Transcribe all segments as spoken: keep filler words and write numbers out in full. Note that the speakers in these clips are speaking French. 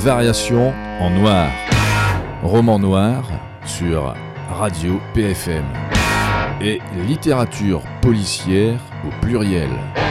Variation en noir. Roman noir sur Radio P F M. Et littérature policière au pluriel.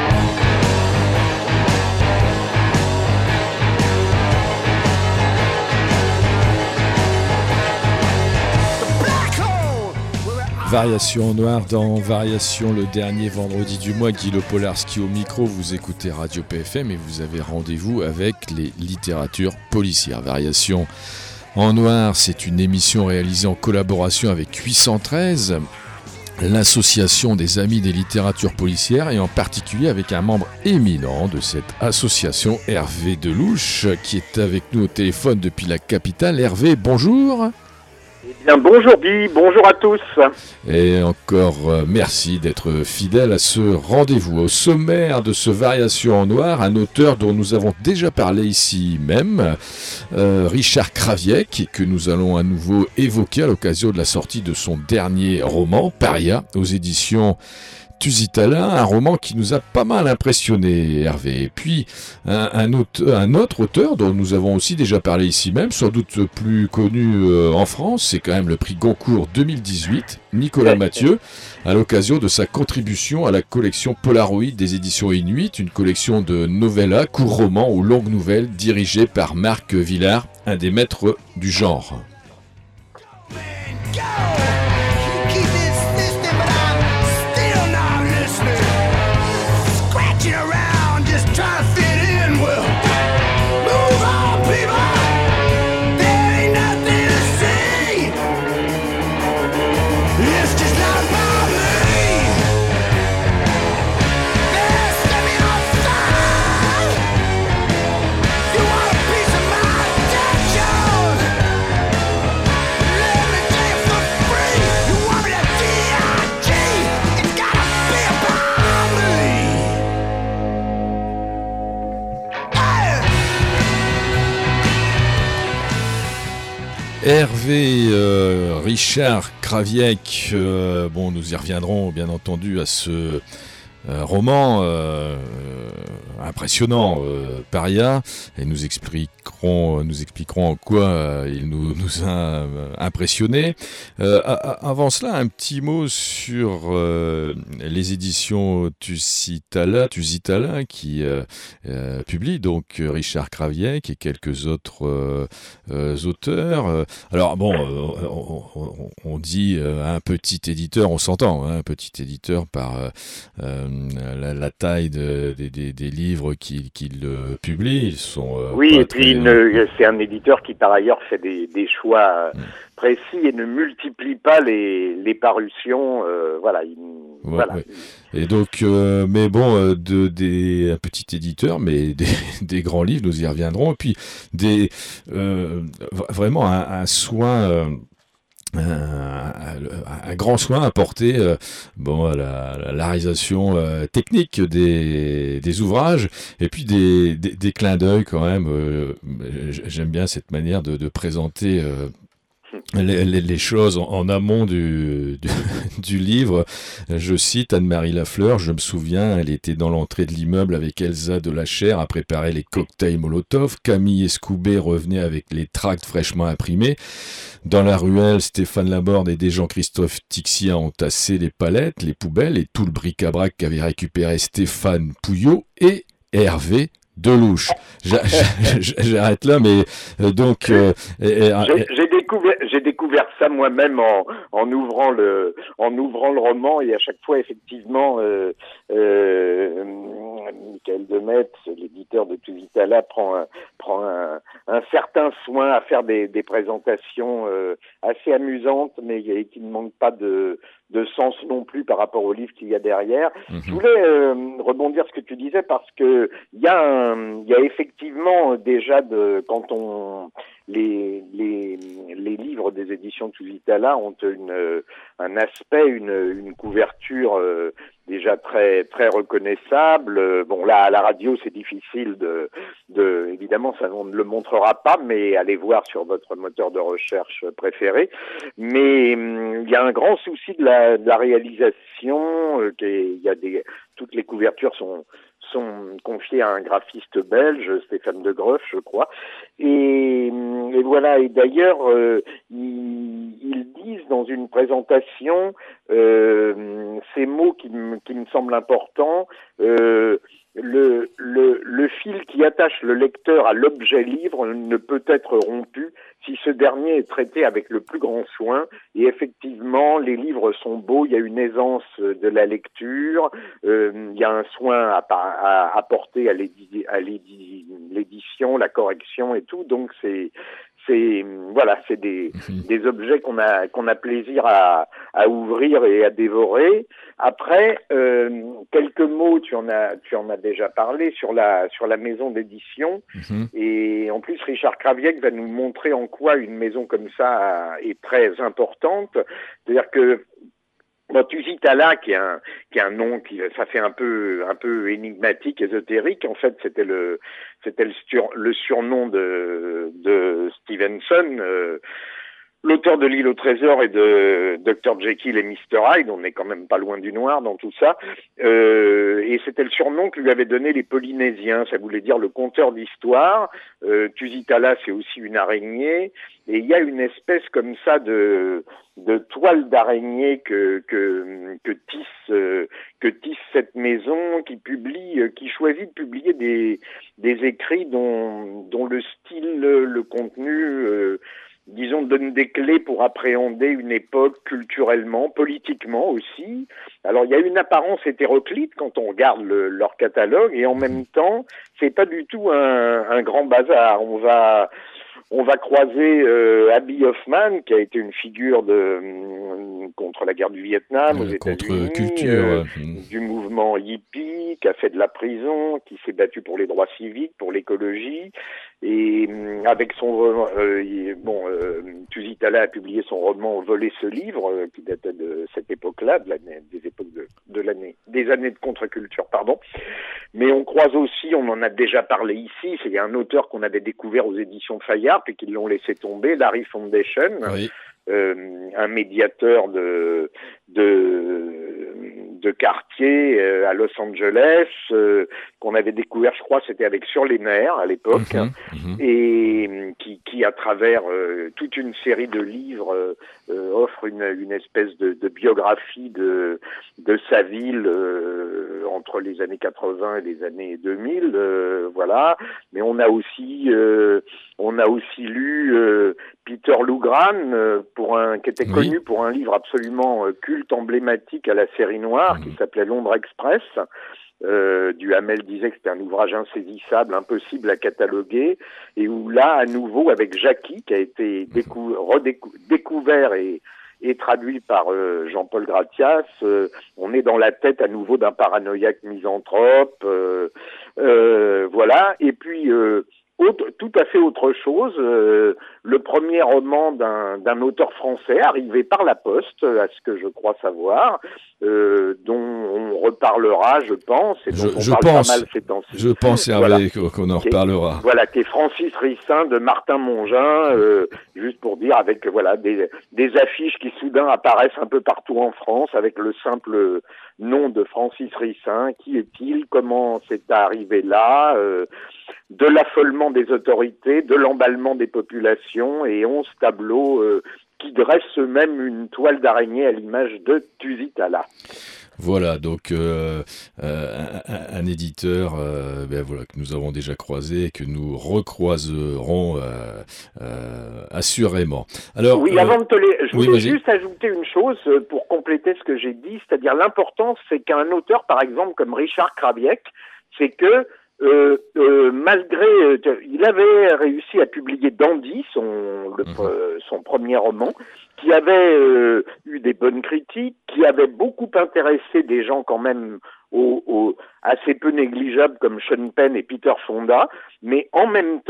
Variation en noir dans Variation, le dernier vendredi du mois. Guy Polarski au micro, vous écoutez Radio P F M et vous avez rendez-vous avec les littératures policières. Variation en noir, c'est une émission réalisée en collaboration avec huit cent treize, l'association des amis des littératures policières, et en particulier avec un membre éminent de cette association, Hervé Delouche, qui est avec nous au téléphone depuis la capitale. Hervé, bonjour. Eh bien, bonjour Guy, bonjour à tous. Et encore euh, merci d'être fidèle à ce rendez-vous. Au sommaire de ce Variation en noir, un auteur dont nous avons déjà parlé ici même, euh, Richard Kraviec, que nous allons à nouveau évoquer à l'occasion de la sortie de son dernier roman, Paria, aux éditions Tusitala, un roman qui nous a pas mal impressionné, Hervé. Et puis, un, un, auteur, un autre auteur dont nous avons aussi déjà parlé ici même, sans doute plus connu euh, en France, c'est quand même le prix Goncourt deux mille dix-huit, Nicolas Mathieu, à l'occasion de sa contribution à la collection Polaroid des éditions Inuit, une collection de novellas, courts romans ou longues nouvelles dirigée par Marc Villard, un des maîtres du genre. Hervé euh, Richard Kraviec, euh, bon, nous y reviendrons bien entendu à ce euh, roman euh, impressionnant, euh, Paria, et nous expliquerons, nous expliquerons en quoi euh, il nous, nous a euh, impressionnés. Euh, avant cela, un petit mot sur euh, les éditions Tusitala, Tusitala qui euh, euh, publie donc Richard Kraviec et quelques autres euh, euh, auteurs. Alors bon, euh, on, on, on dit euh, un petit éditeur, on s'entend, hein, un petit éditeur par euh, euh, la, la taille de, de, de, des livres qu'il, qu'il euh, publie. Ils sont euh, oui, et très... puis une, c'est un éditeur qui par ailleurs fait des, des choix mm. précis et ne multiplie pas les, les parutions. Euh, voilà. Il, ouais, voilà. Ouais. Et donc, euh, mais bon, euh, de, des, un petit éditeur, mais des, des grands livres, nous y reviendrons. Et puis des euh, vraiment un, un soin. Euh, Un, un grand soin apporté euh, bon, à la, à la réalisation euh, technique des, des ouvrages, et puis des, des, des clins d'œil quand même. Euh, j'aime bien cette manière de, de présenter euh, les, les, les choses en, en amont du, du, du livre. Je cite Anne-Marie Lafleur, je me souviens, elle était dans l'entrée de l'immeuble avec Elsa de la Chaire à préparer les cocktails Molotov. Camille Escoubet revenait avec les tracts fraîchement imprimés. Dans la ruelle, Stéphane Laborde et des Jean-Christophe Tixia ont tassé les palettes, les poubelles et tout le bric-à-brac qu'avait récupéré Stéphane Pouillot et Hervé Delouche. J'arrête là, mais euh, donc... Euh, et, j'ai, j'ai, découvert, j'ai découvert ça moi-même en, en, ouvrant le, en ouvrant le roman, et à chaque fois, effectivement, euh, euh, Michael Demetz, l'éditeur de Tusitala, prend, un, prend un, un certain soin à faire des, des présentations euh, assez amusantes, mais qui ne manquent pas de... de sens non plus par rapport au livre qu'il y a derrière. Mmh. Je voulais euh, rebondir ce que tu disais parce que il y a un, il y a effectivement déjà de quand on les les les livres des éditions Tusitala ont une un aspect, une une couverture euh, déjà très très reconnaissable. Bon, là à la radio c'est difficile de, de évidemment ça on ne le montrera pas, mais allez voir sur votre moteur de recherche préféré. Mais hum, il y a un grand souci de la, de la réalisation. Euh, il y a des toutes les couvertures sont sont confiées à un graphiste belge, Stéphane De Greuf, je crois. Et, et voilà. Et d'ailleurs, euh, ils, ils disent dans une présentation euh, ces mots qui, m- qui me semblent importants. Euh, le, le, le fil qui attache le lecteur à l'objet livre ne peut être rompu si ce dernier est traité avec le plus grand soin. Et effectivement, les livres sont beaux, il y a une aisance de la lecture, euh, il y a un soin à, à apporter à, l'édi- à l'édi- l'édition, la correction et tout. Donc c'est c'est voilà, c'est des, des objets qu'on a qu'on a plaisir à, à ouvrir et à dévorer. Après, euh, quelques mots, tu en as tu en as déjà parlé sur la sur la maison d'édition. Mhm. Et en plus, Richard Kraviec va nous montrer en quoi une maison comme ça est très importante. C'est-à-dire que bon, Tusitala, qui est un qui est un nom qui ça fait un peu un peu énigmatique, ésotérique. En fait, c'était le c'était le, sur, le surnom de de Stevenson, euh, l'auteur de L'île au trésor et de docteur Jekyll et mister Hyde. On n'est quand même pas loin du noir dans tout ça. Euh, et c'était le surnom que lui avaient donné les Polynésiens. Ça voulait dire le conteur d'histoire. Euh, Tusitala, c'est aussi une araignée. Et il y a une espèce comme ça de de toile d'araignée que que que tisse euh, que tisse cette maison, qui publie, euh, qui choisit de publier des des écrits dont dont le style, le contenu, euh, disons, donne des clés pour appréhender une époque culturellement, politiquement aussi. Alors il y a une apparence hétéroclite quand on regarde le, leur catalogue, et en même temps, c'est pas du tout un, un grand bazar. On va On va croiser euh, Abby Hoffman, qui a été une figure de euh, contre la guerre du Vietnam aux Euh, États-Unis, contre-culture. euh, euh, du mouvement hippie, qui a fait de la prison, qui s'est battu pour les droits civiques, pour l'écologie, et euh, avec son euh, il- bon, euh, Tusitala a publié son roman Voler ce livre, euh, qui datait de cette époque-là, de l'année, des époques de, de l'année, des années de contre-culture, pardon. Mais on croise aussi, on en a déjà parlé ici, c'est un auteur qu'on avait découvert aux éditions Fayard, puis qu'ils l'ont laissé tomber, Larry Foundation, Oui. euh, un médiateur de de, de quartier euh, à Los Angeles, euh, qu'on avait découvert, je crois, c'était avec Sur les nerfs à l'époque, Mhm, mhm. et qui, qui à travers euh, toute une série de livres euh, euh, offre une, une espèce de, de biographie de de sa ville euh, entre les années quatre-vingts et les années deux mille, euh, voilà. Mais on a aussi euh, on a aussi lu euh, Peter Lougran, euh, pour un qui était Oui. connu pour un livre absolument euh, culte, emblématique à la série noire, Mhm. qui s'appelait Londres Express. Euh, Duhamel disait que c'était un ouvrage insaisissable, impossible à cataloguer, et où là, à nouveau, avec Jackie, qui a été décou- redécou- découvert et, et traduit par euh, Jean-Paul Gratias, euh, on est dans la tête à nouveau d'un paranoïaque misanthrope, euh, euh, voilà. Et puis, euh, autre, tout à fait autre chose, euh, le premier roman d'un, d'un auteur français arrivé par la poste, à ce que je crois savoir, euh, dont on reparlera, je pense, et dont Je, on je parle pense, pas mal ces temps-ci. je pense, Voilà. Hervé, qu'on qu'on en Qui est- reparlera. Voilà, qui est Francis Rissin de Martin Mongin, euh, juste pour dire, avec voilà des, des affiches qui soudain apparaissent un peu partout en France, avec le simple nom de Francis Rissin. Qui est-il? Comment c'est arrivé là? euh, de l'affolement des autorités, de l'emballement des populations, et onze tableaux euh, qui dressent eux-mêmes une toile d'araignée à l'image de Tusitala. Voilà, donc euh, euh, un, un éditeur euh, ben voilà, que nous avons déjà croisé et que nous recroiserons euh, euh, assurément. Alors, Oui, euh, avant de te les... Je oui, voulais vas-y. juste ajouter une chose euh, pour compléter ce que j'ai dit, c'est-à-dire l'importance, c'est qu'un auteur, par exemple, comme Richard Kraviec, c'est que euh, euh, malgré... Euh, il avait réussi à publier Dandy, son, le, Mhm. euh, son premier roman, qui avait euh, eu des bonnes critiques, qui avait beaucoup intéressé des gens quand même au, au, assez peu négligeables comme Sean Penn et Peter Fonda, mais en même temps,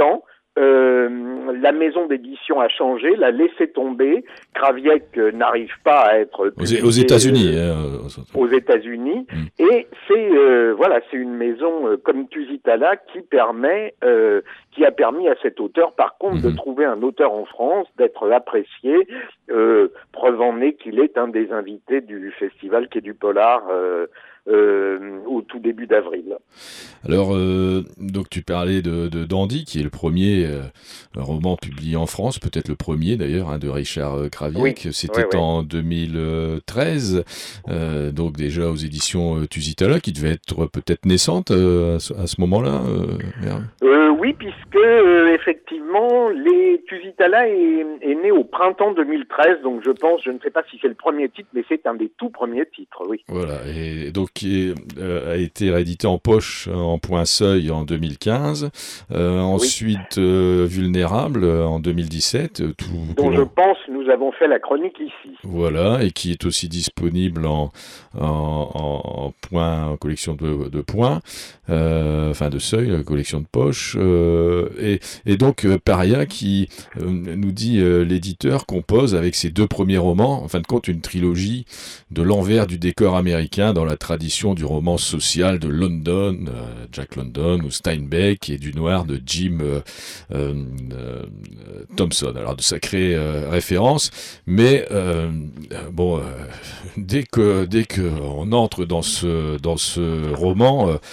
Euh, la maison d'édition a changé, l'a laissé tomber. Kraviec euh, n'arrive pas à être publié, aux, aux États-Unis. Euh, hein, aux États-Unis, mm. et c'est euh, voilà, c'est une maison euh, comme Tusitala qui permet, euh, qui a permis à cet auteur, par contre, mm-hmm. de trouver un auteur en France, d'être apprécié. Euh, preuve en est qu'il est un des invités du festival Quai du Polar. Euh, Euh, au tout début d'avril. Alors, euh, donc tu parlais de, de Dandy, qui est le premier euh, roman publié en France, peut-être le premier d'ailleurs, hein, de Richard Kraviec. Oui, C'était ouais, en ouais. deux mille treize, euh, donc déjà aux éditions Tusitala, qui devait être peut-être naissante euh, à ce, à ce moment-là. Euh, euh, oui, puisque euh, effectivement, les Tusitala est, est né au printemps deux mille treize, donc je pense, je ne sais pas si c'est le premier titre, mais c'est un des tout premiers titres, oui. Voilà, et donc qui est, euh, a été réédité en poche en point seuil en deux mille quinze, euh, oui. ensuite euh, Vulnérable en deux mille dix-sept. Tout, dont je pense nous avons fait la chronique ici. Voilà, et qui est aussi disponible en, en, en, en point, en collection de, de points, euh, enfin de seuil, collection de poche. Euh, et, et donc euh, Paria qui euh, nous dit euh, l'éditeur compose avec ses deux premiers romans, en fin de compte une trilogie de l'envers du décor américain dans la tradition du roman social de London, euh, Jack London ou Steinbeck, et du noir de Jim euh, euh, euh, Thompson. Alors de sacrées euh, références, mais euh, bon, euh, dès que dès que on entre dans ce dans ce roman, euh,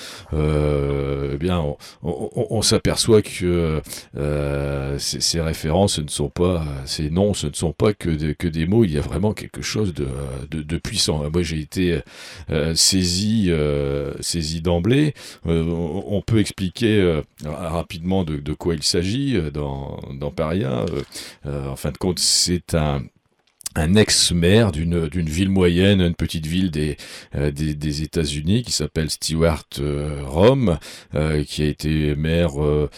euh, eh bien on, on, on s'aperçoit que euh, ces, ces références, ce ne sont pas, ces noms, ce ne sont pas que de, que des mots. Il y a vraiment quelque chose de de, de puissant. Moi, j'ai été euh, saisi euh, saisi d'emblée. Euh, on, on peut expliquer euh, rapidement de, de quoi il s'agit dans dans Paria. Euh, en fin de compte, c'est un un ex-maire d'une d'une ville moyenne, une petite ville des euh, des, des États-Unis qui s'appelle Stewart euh, Rome, euh, qui a été maire euh,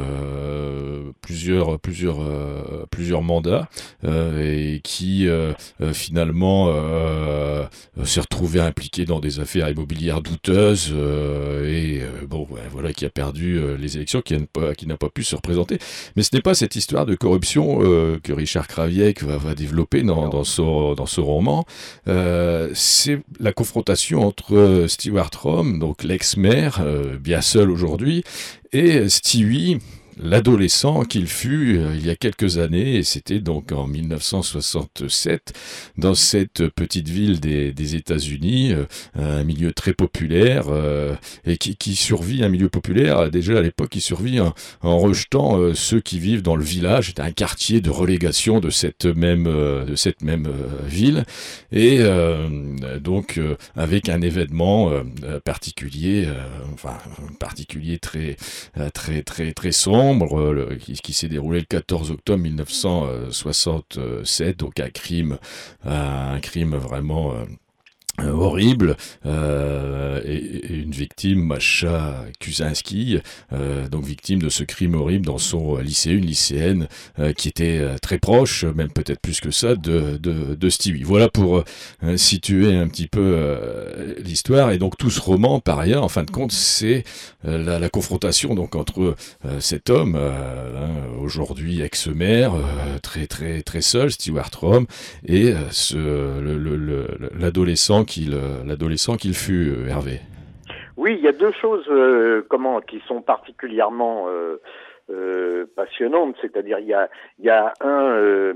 euh, plusieurs plusieurs euh, plusieurs mandats euh, et qui euh, euh, finalement euh, s'est retrouvé impliqué dans des affaires immobilières douteuses euh, et euh, bon ouais, voilà qui a perdu euh, les élections, qui n'a pas qui n'a pas pu se représenter. Mais ce n'est pas cette histoire de corruption euh, que Richard Kraviec va, va développer dans dans ce, dans ce roman, euh, c'est la confrontation entre Stewart Rome, donc l'ex-maire, euh, bien seul aujourd'hui, et Stewie, l'adolescent qu'il fut euh, il y a quelques années, et c'était donc en mille neuf cent soixante-sept, dans cette petite ville des, des États-Unis, euh, un milieu très populaire, euh, et qui, qui survit, un milieu populaire, déjà à l'époque, qui survit en, en rejetant euh, ceux qui vivent dans le village. C'était un quartier de relégation de cette même, euh, de cette même euh, ville, et euh, donc euh, avec un événement euh, particulier, euh, enfin particulier très, très, très, très sombre, Le, qui, qui s'est déroulé le quatorze octobre mille neuf cent soixante-sept, donc un crime, un crime vraiment euh, Euh, horrible, euh, et, et une victime, Masha Kuczynski, euh, donc victime de ce crime horrible dans son lycée, une lycéenne euh, qui était euh, très proche, même peut-être plus que ça, de, de, de Stewie. Voilà pour euh, situer un petit peu euh, l'histoire. Et donc tout ce roman, par ailleurs, en fin de compte, c'est euh, la, la confrontation donc entre euh, cet homme, euh, hein, aujourd'hui ex-maire, euh, très très très seul, Stewart Rome, et euh, ce, le, le, le, l'adolescent qu'il, l'adolescent qu'il fut, Hervé. Oui, il y a deux choses euh, comment qui sont particulièrement euh, euh, passionnantes, c'est-à-dire il y a il y a un euh,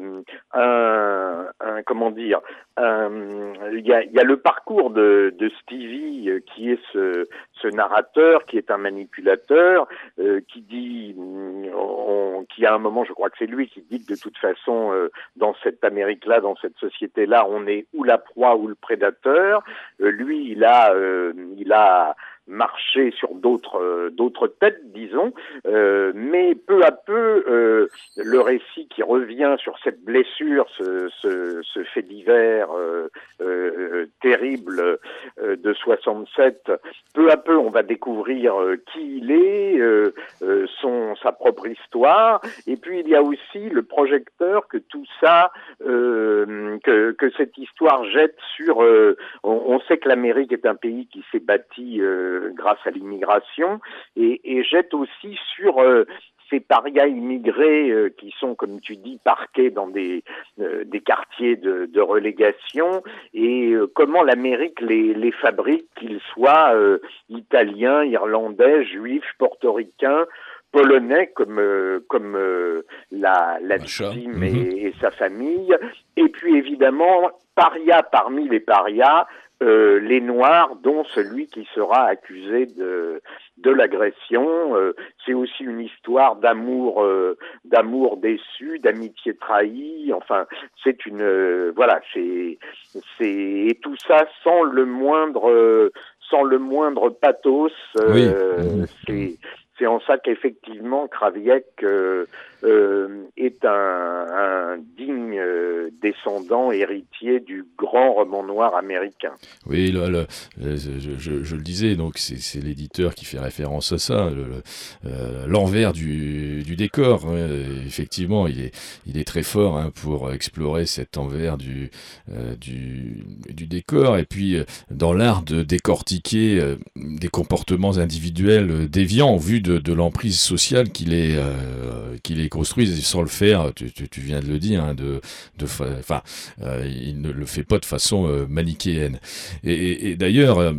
un, un comment dire un, il y a il y a le parcours de de Stevie euh, qui est ce ce narrateur qui est un manipulateur euh, qui dit on, qui à un moment, je crois que c'est lui qui dit que de toute façon euh, dans cette Amérique-là, dans cette société-là, on est ou la proie ou le prédateur. Euh, lui, il a euh, il a marché sur d'autres euh, d'autres têtes, disons, euh, mais peu à peu, euh, le récit qui revient sur cette blessure, ce, ce, ce fait divers euh, euh, terrible euh, de soixante-sept, peu à peu, on va découvrir euh, qui il est, euh, euh, son sa propre histoire, et puis il y a aussi le projecteur que tout ça, euh, que que cette histoire jette sur. Euh, on, on sait que l'Amérique est un pays qui s'est bâti euh, grâce à l'immigration, et, et jette aussi sur euh, ces parias immigrés euh, qui sont, comme tu dis, parqués dans des, euh, des quartiers de, de relégation, et euh, comment l'Amérique les, les fabrique, qu'ils soient euh, italiens, irlandais, juifs, portoricains, polonais comme euh, comme euh, la, la victime Mmh. et, et sa famille, et puis évidemment paria parmi les parias, euh, les Noirs, dont celui qui sera accusé de de l'agression. Euh, c'est aussi une histoire d'amour euh, d'amour déçu, d'amitié trahie. Enfin, c'est une euh, voilà, c'est c'est et tout ça sans le moindre euh, sans le moindre pathos. Euh, Oui. Mmh. C'est C'est en ça qu'effectivement Kraviec euh, euh, est un, un digne euh, descendant, héritier du grand roman noir américain. Oui, le, le, le- je, je, je le disais, donc c'est, c'est l'éditeur qui fait référence à ça, le, le, euh, l'envers du, du décor. Hein. Effectivement, il est, il est très fort hein, pour explorer cet envers du, euh, du, du décor. Et puis, euh, dans l'art de décortiquer euh, des comportements individuels euh, déviants en vue de, de l'emprise sociale qu'il est, euh, qu'il est construit, sans le faire, tu, tu, tu viens de le dire, hein, de, de, enfin, euh, il ne le fait pas de façon euh, manichéenne. Et, et, et d'ailleurs, euh,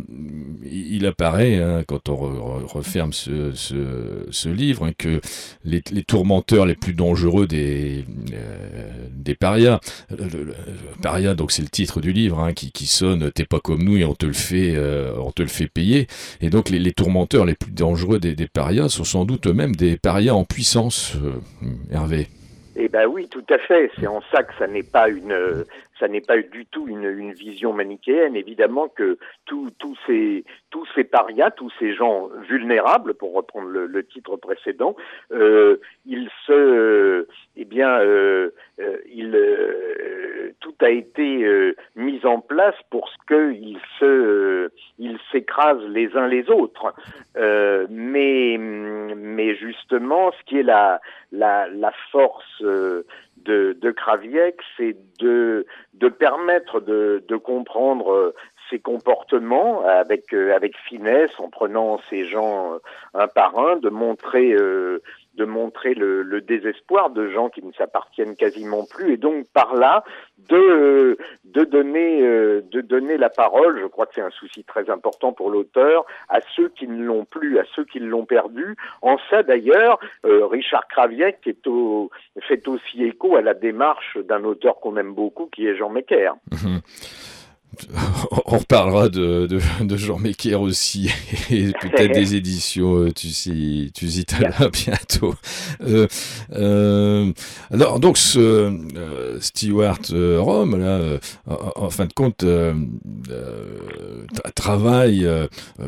il apparaît, hein, quand on re, referme ce, ce, ce livre, hein, que les, les tourmenteurs les plus dangereux des, euh, des parias, le, le, le paria, donc c'est le titre du livre, hein, qui, qui sonne « t'es pas comme nous et on te le fait, euh, on te le fait payer ». Et donc les, les tourmenteurs les plus dangereux des, des parias sont sans doute eux-mêmes des parias en puissance, euh, Hervé. Eh ben oui, tout à fait. C'est en ça que ça n'est pas une, ça n'est pas du tout une, une vision manichéenne. Évidemment que tous tous ces tous ces parias, tous ces gens vulnérables, pour reprendre le, le titre précédent, euh, ils se, euh, eh bien, euh, euh, ils, euh, tout a été euh, mis en place pour ce qu'ils se, euh, ils s'écrasent les uns les autres. Euh, mais mais justement, ce qui est la la, la force euh, de, de Kraviec, c'est de, de permettre de, de comprendre euh, ses comportements avec, euh, avec finesse, en prenant ces gens euh, un par un, de montrer, euh, de montrer le, le désespoir de gens qui ne s'appartiennent quasiment plus, et donc par là, de, de, donner, euh, de donner la parole, je crois que c'est un souci très important pour l'auteur, à ceux qui ne l'ont plus, à ceux qui l'ont perdu. En ça d'ailleurs, euh, Richard Kraviec est au, fait aussi écho à la démarche d'un auteur qu'on aime beaucoup, qui est Jean Mecker. Mmh. On reparlera de, de, de Jean Mecker aussi, et peut-être des éditions, tu sais, tu citas bientôt. Euh, euh, alors, donc, ce euh, Stewart euh, Rome, là, euh, en, en fin de compte, euh, euh, tra- travaille, euh,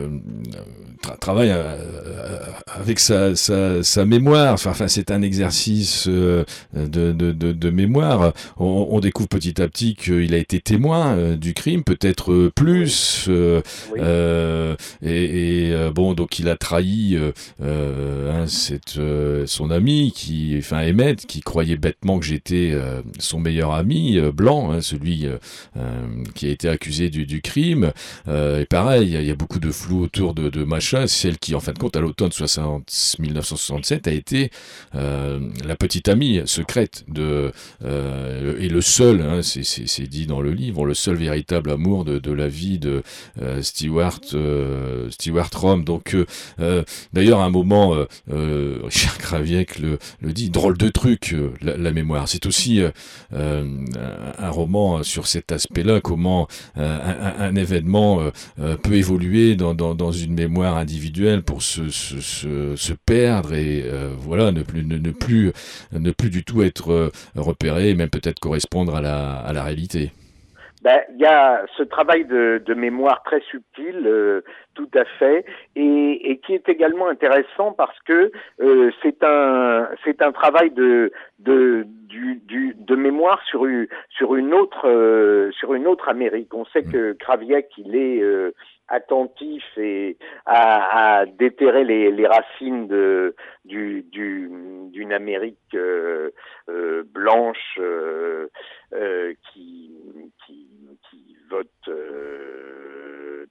tra- travaille euh, avec sa, sa, sa mémoire. Enfin, enfin, c'est un exercice euh, de, de, de, de mémoire. On, on découvre petit à petit qu'il a été témoin euh, du crime, peut-être plus, euh, oui. euh, et, et euh, bon, donc il a trahi euh, euh, hein, cette, euh, son ami, qui, enfin Emmett, qui croyait bêtement que j'étais euh, son meilleur ami euh, blanc, hein, celui euh, euh, qui a été accusé du, du crime. Euh, et pareil, il y, y a beaucoup de flou autour de, de Masha, celle qui, en fin de compte, à l'automne mille neuf cent soixante-sept, a été euh, la petite amie secrète de euh, et le seul, hein, c'est, c'est, c'est dit dans le livre, le seul véritable amour de, de la vie de euh, Stewart, euh, Stewart Rome. Donc, euh, euh, d'ailleurs, à un moment, euh, euh, Richard Kraviec le, le dit, drôle de truc, euh, la, la mémoire. C'est aussi euh, euh, un roman sur cet aspect-là, comment euh, un, un événement euh, euh, peut évoluer dans, dans, dans une mémoire individuelle pour se, se, se, se perdre et euh, voilà, ne plus, ne, ne plus, ne plus du tout être euh, repéré et même peut-être correspondre à la, à la réalité. Ben, il y a ce travail de, de mémoire très subtil, euh, tout à fait, et, et qui est également intéressant parce que euh, c'est un c'est un travail de de du, du de mémoire sur une sur une autre euh, sur une autre Amérique. On sait que Kraviec, il est euh, attentif et à, à déterrer les, les racines de du du d'une Amérique euh, euh, blanche euh, euh, qui qui qui vote euh,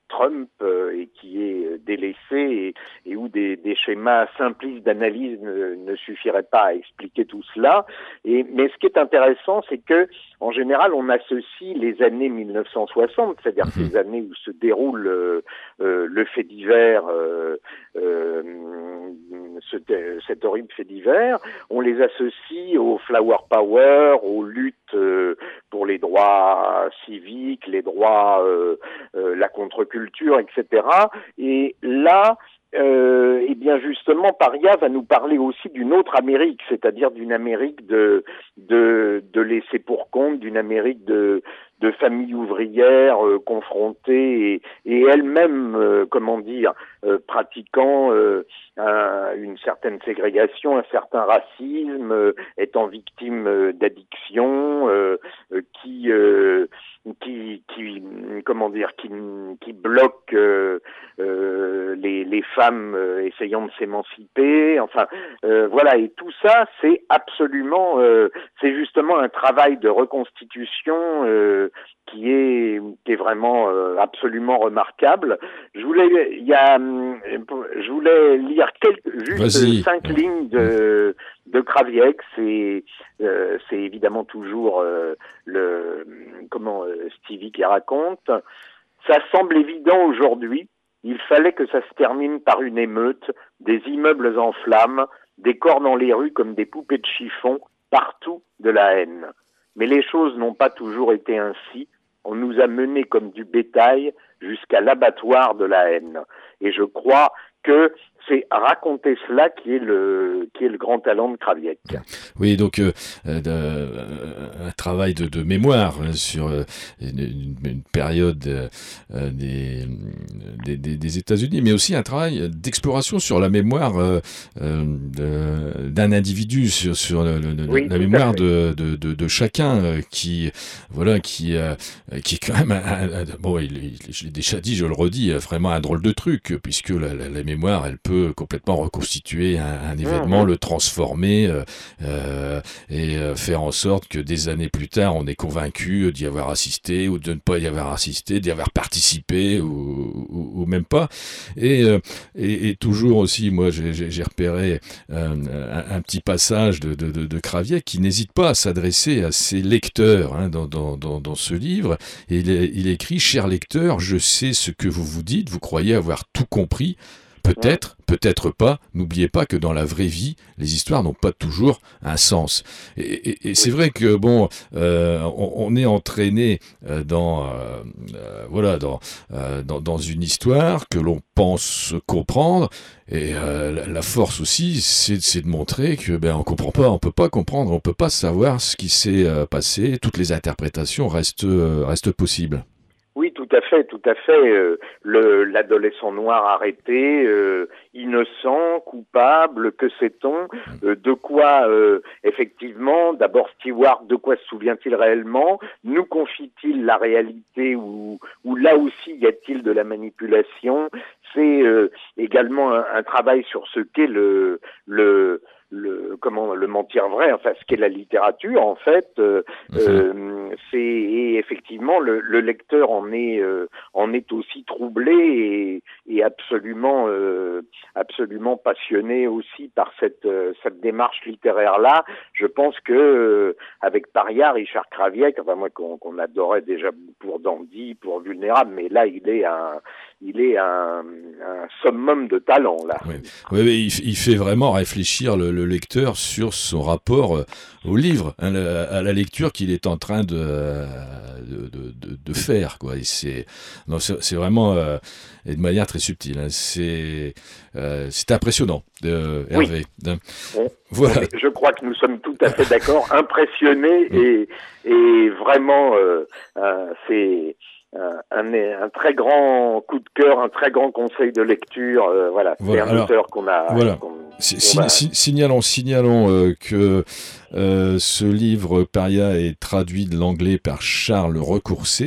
Trump euh, et qui est délaissé et, et où des, des schémas simplistes d'analyse ne, ne suffiraient pas à expliquer tout cela. Et, mais ce qui est intéressant, c'est que en général, on associe les années mille neuf cent soixante, c'est-à-dire mmh. ces années où se déroule euh, euh, le fait divers, euh, euh, ce, cet horrible fait divers, on les associe au Flower Power, aux luttes euh, pour les droits civiques, les droits, euh, euh, la contre-culture, et cetera. Et là, Euh, et bien justement, Paria va nous parler aussi d'une autre Amérique, c'est-à-dire d'une Amérique de de, de laisser pour compte, d'une Amérique de de familles ouvrières euh, confrontées et, et elles-mêmes, euh, comment dire, euh, pratiquant euh, un, une certaine ségrégation, un certain racisme, euh, étant victimes euh, d'addictions, euh, euh, qui euh, qui qui comment dire, qui qui bloquent euh, euh, les les femmes euh, essayant de s'émanciper. Enfin, euh, voilà. Et tout ça, c'est absolument, euh, c'est justement un travail de reconstitution. Euh, qui est qui est vraiment euh, absolument remarquable. Je voulais il y a je voulais lire quelques juste Vas-y. cinq ouais. lignes de de Kraviec. C'est euh, c'est évidemment toujours euh, le comment euh, Stevie qui raconte. Ça semble évident aujourd'hui. Il fallait que ça se termine par une émeute, des immeubles en flammes, des corps dans les rues comme des poupées de chiffon, partout de la haine. Mais les choses n'ont pas toujours été ainsi. On nous a menés comme du bétail jusqu'à l'abattoir de la haine. Et je crois que c'est raconter cela qui est le qui est le grand talent de Kraviec. Oui, donc euh, euh, un travail de, de mémoire hein, sur euh, une, une période euh, des, des, des, des États-Unis, mais aussi un travail d'exploration sur la mémoire euh, euh, d'un individu, sur, sur le, le, oui, la mémoire de, de, de, de chacun euh, qui voilà qui euh, qui est quand même un, un, bon, il, il, je l'ai déjà dit, je le redis, vraiment un drôle de truc puisque la, la, la mémoire, elle peut complètement reconstituer un, un événement, mmh. le transformer euh, euh, et euh, faire en sorte que des années plus tard, on est convaincu d'y avoir assisté ou de ne pas y avoir assisté, d'y avoir participé ou, ou, ou même pas. Et, euh, et, et toujours aussi, moi, j'ai, j'ai repéré euh, un, un petit passage de, de, de, de Kraviec qui n'hésite pas à s'adresser à ses lecteurs hein, dans, dans, dans, dans ce livre. Et il, il écrit « Chers lecteurs, je sais ce que vous vous dites, vous croyez avoir tout compris. Peut-être, peut-être pas. N'oubliez pas que dans la vraie vie, les histoires n'ont pas toujours un sens. Et, et, et c'est vrai que bon, euh, on, on est entraîné euh, dans, euh, euh, voilà, dans, euh, dans dans une histoire que l'on pense comprendre. Et euh, la, la force aussi, c'est, c'est de montrer que ben on comprend pas, on peut pas comprendre, on peut pas savoir ce qui s'est euh, passé. Toutes les interprétations restent euh, restent possibles. Oui, tout à fait, tout à fait. Euh, le, l'adolescent noir arrêté, euh, innocent, coupable, que sait-on euh, de quoi, euh, effectivement, d'abord Stewart, de quoi se souvient-il réellement? Nous confie-t-il la réalité ou, ou là aussi y a-t-il de la manipulation? C'est euh, également un, un travail sur ce qu'est le... le le comment le mentir vrai, enfin ce qu'est la littérature en fait, euh, mmh. euh, c'est et effectivement le, le lecteur en est euh, en est aussi troublé et, et absolument euh, absolument passionné aussi par cette euh, cette démarche littéraire là. Je pense que euh, avec Paria, Richard Kraviec, enfin moi qu'on, qu'on adorait déjà pour Dandy, pour Vulnérable, mais là il est un il est un, un summum de talent là. Oui, oui, oui il, il fait vraiment réfléchir le, le lecteur sur son rapport euh, au livre, hein, la, à la lecture qu'il est en train de de, de, de faire, quoi. Et c'est, non, c'est, c'est vraiment euh, et de manière très subtile. Hein, c'est euh, c'est impressionnant, euh, Hervé. Oui. Hein. Bon. Voilà. Je crois que nous sommes tout à fait d'accord, impressionnés et et vraiment euh, euh, c'est Un, un très grand coup de cœur, un très grand conseil de lecture. Euh, voilà, voilà, c'est un Alors, auteur qu'on a. Voilà. Qu'on, si, si, a... si, signalons, signalons euh, que euh, ce livre Paria est traduit de l'anglais par Charles Recoursé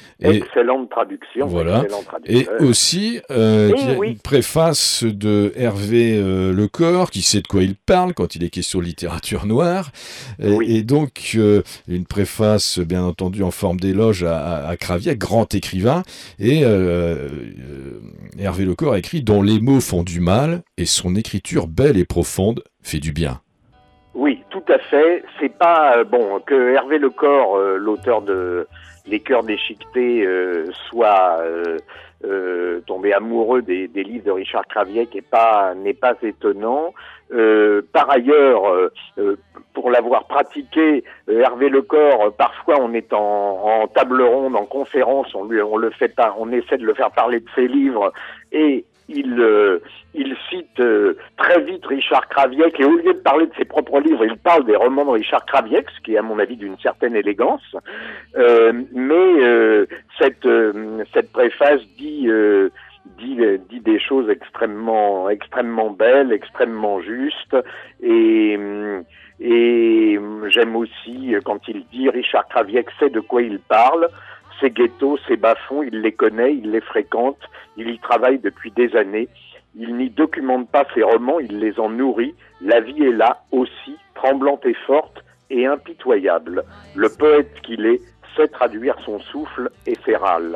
Et, excellente traduction. Voilà. Et aussi, euh, et oui. une préface de Hervé euh, Lecor, qui sait de quoi il parle quand il est question de littérature noire. Et, oui. et donc, euh, une préface, bien entendu, en forme d'éloge à, à, à Kraviec, grand écrivain. Et euh, euh, Hervé Lecor a écrit « Dont les mots font du mal, et son écriture belle et profonde fait du bien ». Oui, tout à fait. C'est pas, euh, bon, que Hervé Lecor, euh, l'auteur de Les Cœurs déchiquetés, euh, soit euh, euh, tombé amoureux des, des livres de Richard Kraviec n'est pas, n'est pas étonnant. Euh, par ailleurs, euh, pour l'avoir pratiqué, euh, Hervé Lecor, euh, parfois on est en, en table ronde, en conférence, on lui, on le fait pas, on essaie de le faire parler de ses livres et il, euh, il cite euh, très vite Richard Kraviec et au lieu de parler de ses propres livres, il parle des romans de Richard Kraviec, ce qui est à mon avis d'une certaine élégance. Euh, mais euh, cette, euh, cette préface dit, euh, dit, dit des choses extrêmement, extrêmement belles, extrêmement justes et et j'aime aussi quand il dit Richard Kraviec sait de quoi il parle. Ces ghettos, ces bas-fonds, il les connaît, il les fréquente, il y travaille depuis des années. Il n'y documente pas ses romans, il les en nourrit. La vie est là aussi, tremblante et forte et impitoyable. Le poète qu'il est sait traduire son souffle éphéral.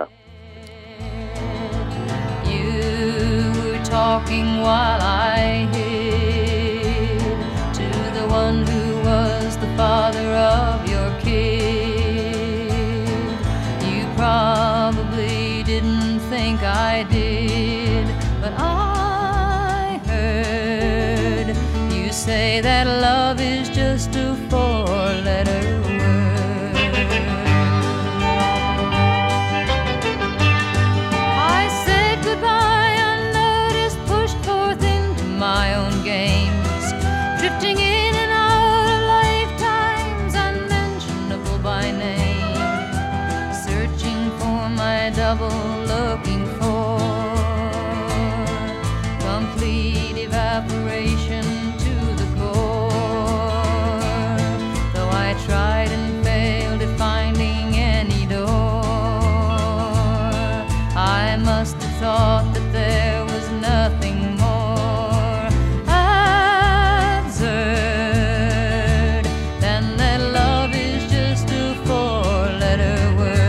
You were talking while I hid to the one who was the father of your kid. Probably didn't think I did, but I heard you say that love is just a four-letter word. I said goodbye unnoticed, pushed forth into my own games, drifting in and out of lifetimes unmentionable by name. My double looking for complete evaporation to the core. Though I tried and failed at finding any door, I must have thought that there was nothing more absurd than that love is just a four-letter word.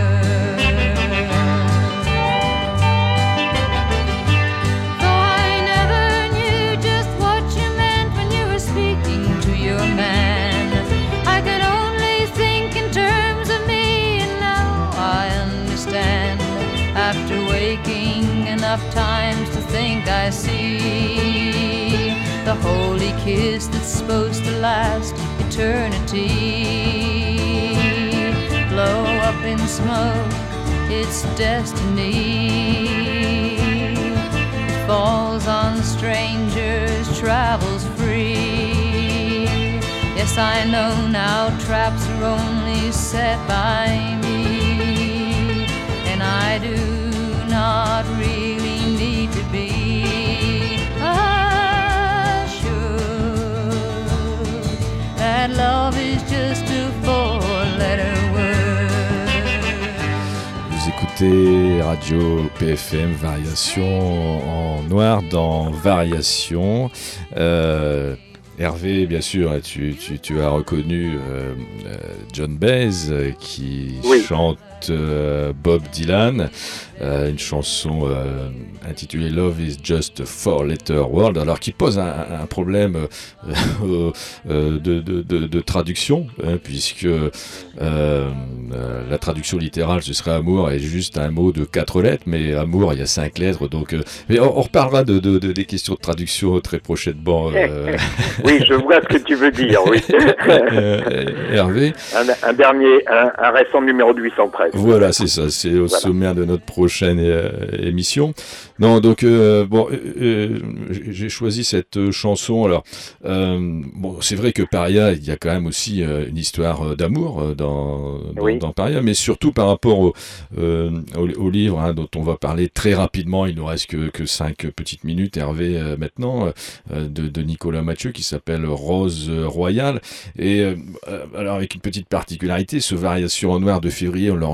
Enough times to think I see the holy kiss that's supposed to last eternity. Blow up in smoke, it's destiny. It falls on strangers, travels free. Yes, I know now traps are only set by me, and I do not really need to be assured that love is just a four-letter word. Vous écoutez Radio P F M, Variation en noir dans Variation. Euh, Hervé, bien sûr, tu, tu, tu as reconnu euh, John Baez qui oui. chante euh, Bob Dylan, euh, une chanson euh, intitulée Love is just a four-letter word, alors qui pose un, un problème euh, euh, de, de, de, de traduction, hein, puisque euh, euh, la traduction littérale ce serait amour est juste un mot de quatre lettres, mais amour il y a cinq lettres, donc euh, mais on, on reparlera de, de, de des questions de traduction très prochainement. Euh... Oui, je vois ce que tu veux dire, oui. euh, Hervé. Un, un dernier, un, un récent numéro de huit cent treize. Voilà, c'est ça, c'est au voilà. sommaire de notre prochaine euh, émission. Non, donc euh, bon, euh, euh, j'ai choisi cette chanson. Alors, euh, bon, c'est vrai que Paria, il y a quand même aussi euh, une histoire d'amour euh, dans, dans, oui. dans Paria, mais surtout par rapport au, euh, au, au livre hein, dont on va parler très rapidement. Il nous reste que, que cinq petites minutes, Hervé, euh, maintenant, euh, de, de Nicolas Mathieu, qui s'appelle Rose Royale. Et euh, alors avec une petite particularité, ce Variation en noir de février, on l'enregistre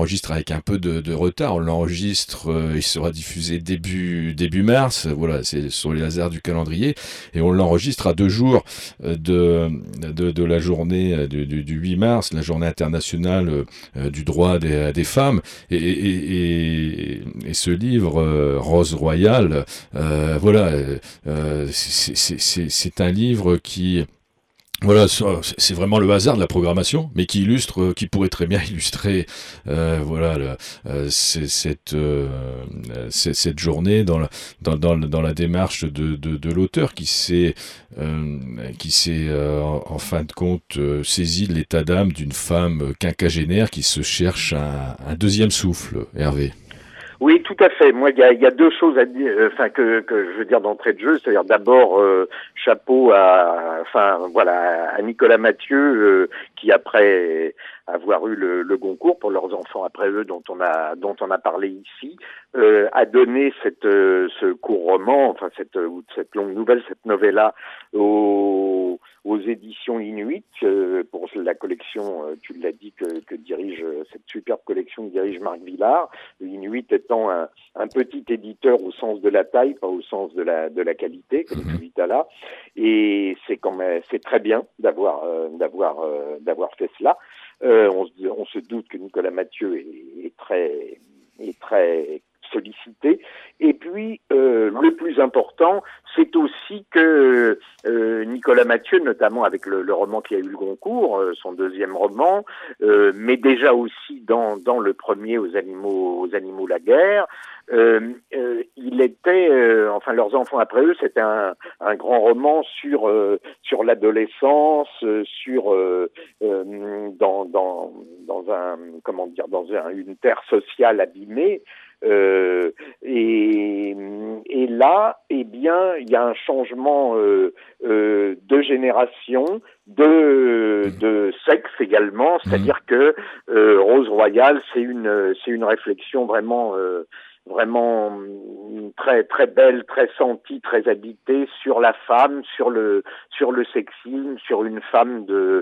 l'enregistre avec un peu de, de retard. On l'enregistre, euh, il sera diffusé début début mars. Voilà, c'est sur les hasards du calendrier, et on l'enregistre à deux jours de de, de la journée du, du, du huit mars, la journée internationale euh, du droit des, des femmes. Et, et, et, et ce livre, euh, Rose Royale, euh, voilà, euh, c'est, c'est, c'est, c'est un livre qui Voilà, c'est vraiment le hasard de la programmation, mais qui illustre, qui pourrait très bien illustrer, euh, voilà, le, euh, c'est, cette euh, c'est, cette journée dans la dans dans, dans la démarche de de, de l'auteur qui s'est euh, qui s'est euh, en, en fin de compte euh, saisi de l'état d'âme d'une femme quinquagénaire qui se cherche un, un deuxième souffle. Hervé. Oui, tout à fait. Moi, il y a, y a deux choses à dire, enfin que, que je veux dire d'entrée de jeu, c'est-à-dire d'abord euh, chapeau à, enfin voilà, à Nicolas Mathieu euh, qui après avoir eu le, le Goncourt pour leurs enfants après eux, dont on a dont on a parlé ici, euh, a donné cette euh, ce court roman, enfin cette cette longue nouvelle, cette novella aux aux éditions Inuit euh, pour la collection, euh, tu l'as dit, que, que dirige cette superbe collection que dirige Marc Villard. Inuit étant un, un petit éditeur au sens de la taille, pas au sens de la de la qualité, comme tu dis là. Et c'est quand même c'est très bien d'avoir euh, d'avoir euh, d'avoir fait cela. Euh, on, se, on se doute que Nicolas Mathieu est, est très est très sollicité. Et puis, euh, le plus important, c'est aussi que euh, Nicolas Mathieu, notamment avec le, le roman qui a eu le Goncourt, euh, son deuxième roman, euh, mais déjà aussi dans, dans le premier, aux animaux, aux animaux la guerre, euh, euh, il était, euh, enfin leurs enfants après eux, c'était un, un grand roman sur euh, sur l'adolescence, euh, sur euh, euh, dans dans dans un comment dire dans un, une terre sociale abîmée. Euh, et, et là, eh bien, il y a un changement euh, euh, de génération, de, de sexe également, c'est-à-dire que euh, Rose Royale, c'est une, c'est une réflexion vraiment, euh, vraiment très, très belle, très sentie, très habitée sur la femme, sur le, sur le sexisme, sur une femme de,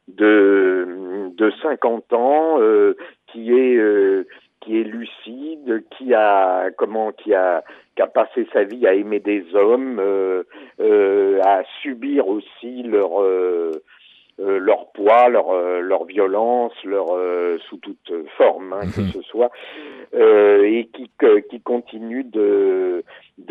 de, de cinquante ans euh, qui est euh, qui est lucide, qui a comment, qui a, qui a passé sa vie à aimer des hommes, euh, euh, à subir aussi leur euh, euh, leur poids, leur euh, leur violence, leur euh, sous toute forme hein, que ce soit, euh, et qui que, qui continue de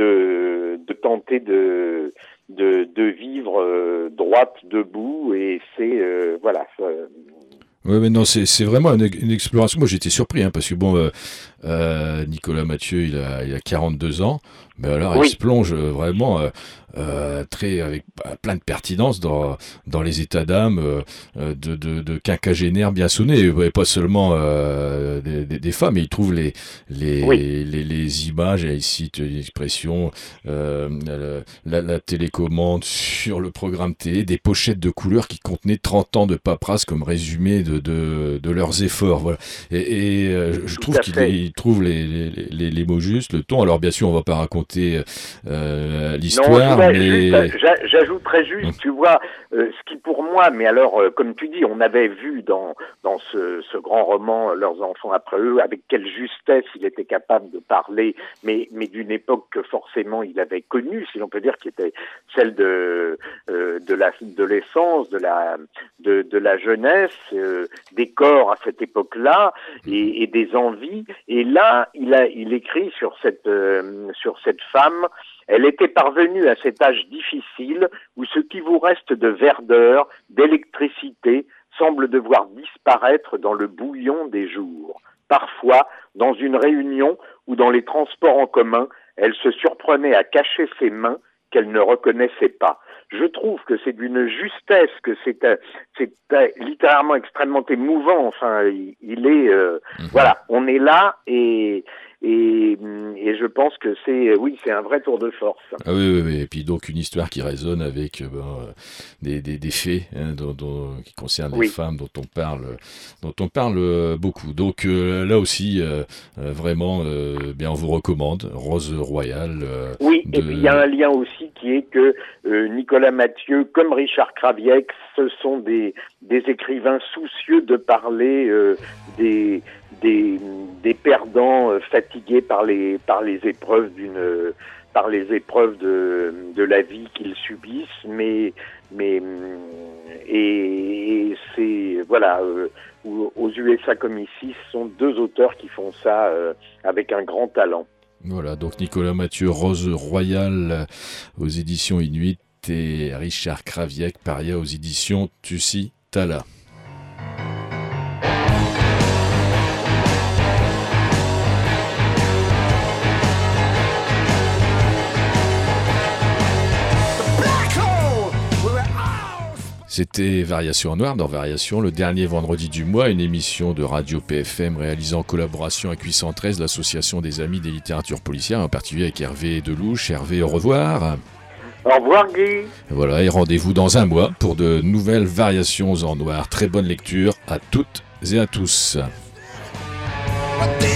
de de tenter de de de vivre euh, droite debout, et c'est euh, voilà. Euh, Oui, mais non, c'est c'est vraiment une, une exploration. Moi, j'étais surpris, hein, parce que bon, euh, euh, Nicolas Mathieu, il a il a quarante-deux ans, mais alors oui. Il se plonge vraiment euh, euh, très avec plein de pertinence dans dans les états d'âme euh, de de de quinquagénaires bien sonnés, et pas seulement euh, des, des, des femmes, mais il trouve les les oui. les, les images, et il cite l'expression euh, la, la, la télécommande sur le programme télé, des pochettes de couleurs qui contenaient trente ans de paperasse comme résumé de de, de leurs efforts, voilà. Et, et euh, je trouve qu'il il trouve les, les, les, les mots justes, le ton. Alors bien sûr, on va pas raconter euh, l'histoire, non, mais juste, j'ajouterais juste, hum. tu vois, euh, ce qui pour moi, mais alors, euh, comme tu dis, on avait vu dans dans ce, ce grand roman, Leurs enfants après eux, avec quelle justesse il était capable de parler, mais mais d'une époque que forcément il avait connue, si l'on peut dire, qui était celle de euh, de la de l'essence, de la de de la jeunesse, euh, des corps à cette époque-là, et, et des envies. Et là, il a, il écrit sur cette, euh, sur cette femme. Elle était parvenue à cet âge difficile où ce qui vous reste de verdeur, d'électricité, semble devoir disparaître dans le bouillon des jours. Parfois, dans une réunion ou dans les transports en commun, elle se surprenait à cacher ses mains qu'elle ne reconnaissait pas. Je trouve que c'est d'une justesse, que c'est, euh, c'est euh, littéralement extrêmement émouvant. Enfin, il, il est, euh, mmh. voilà, on est là, et et, et je pense que c'est, oui, c'est un vrai tour de force. Ah oui, oui, oui. Et puis donc une histoire qui résonne avec euh, bon, des, des, des faits hein, dont, dont, qui concernent les oui. femmes dont on parle, dont on parle beaucoup. Donc euh, là aussi, euh, vraiment, euh, bien, on vous recommande Rose Royale. Euh, oui, de... et puis il y a un lien aussi qui est que euh, Nicolas Mathieu, comme Richard Kraviec, ce sont des des écrivains soucieux de parler euh, des des, des perdants euh, fatigués par les, par les épreuves d'une, par les épreuves de, de la vie qu'ils subissent, mais, mais, et, et c'est, voilà, euh, aux U S A comme ici, ce sont deux auteurs qui font ça euh, avec un grand talent. Voilà, donc Nicolas Mathieu, Rose Royale aux éditions Inuit et Richard Kraviec, Paria aux éditions Tussi Tala. C'était Variation en Noir dans Variation, le dernier vendredi du mois, une émission de Radio P F M réalisée en collaboration avec huit cent treize, l'association des amis des littératures policières, en particulier avec Hervé Delouche. Hervé, au revoir. Au revoir Guy. Voilà, et rendez-vous dans un mois pour de nouvelles Variations en Noir. Très bonne lecture à toutes et à tous.